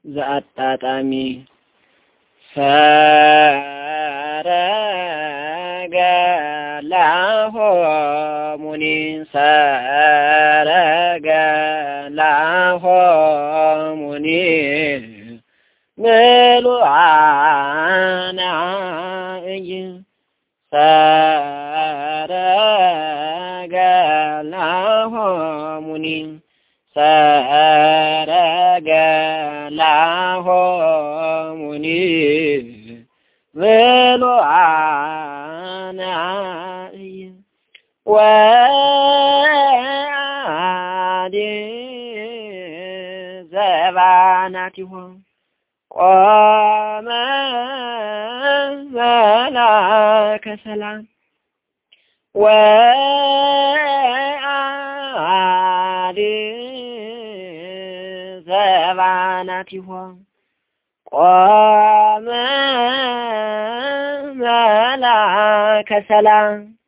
ዘአጣጣሚ ሰረገላሆሙኒ ሰረገላሆሙኒ ምሉዓነ አዕይ ሰረገላሆሙኒ ሰረገላሆሙኒ ምሉዓነ አዕይ ወአዲ ዘባናቲሆሙ ቆመ መላከ ሰላም ወአዲ ዘባናቲሆሙ ቆመ መላከ ሰላም